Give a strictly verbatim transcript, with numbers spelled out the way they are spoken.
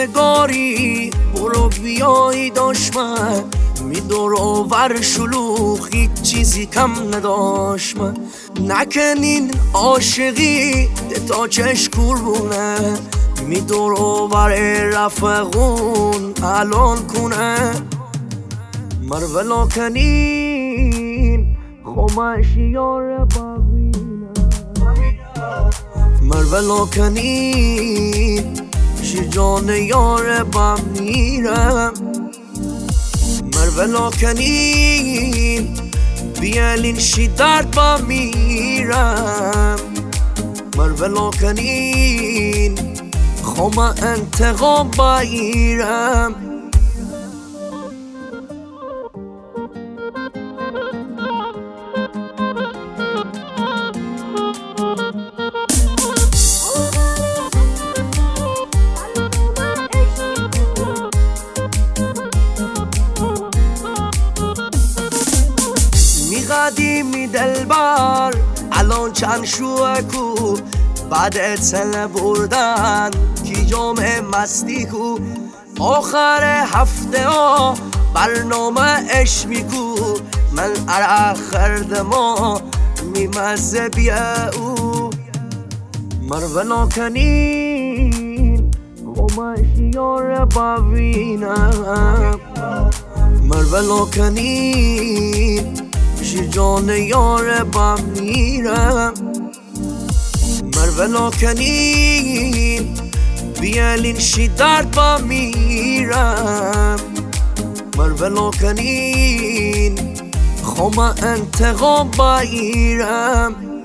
روزگاری برو بیای دشمن می دور و ور شلوغ هیچ چیزی کم نداشت من نکنین عاشقی تا چشکورونه می دور و ور رفقون الان کنه مرولو کنین خماش یار بابینه مرولو کنین شجان یار با میرم مرولو کنین بیالین شی درد با میرم مرولو کنین خما انتقام بایرم قدیمی دلبر الان چند شوکو بعد سنه بردن کی جامعه مستی کو آخر هفته ها برنامه اش میکو من عرق خردما میمزه بیا او مرولو کنین خماشی یار بابینم مرولو کنین شجان یار با میرم مرولو کنین بیالین شی درد با میرم مرولو کنین خما انتقام بایرم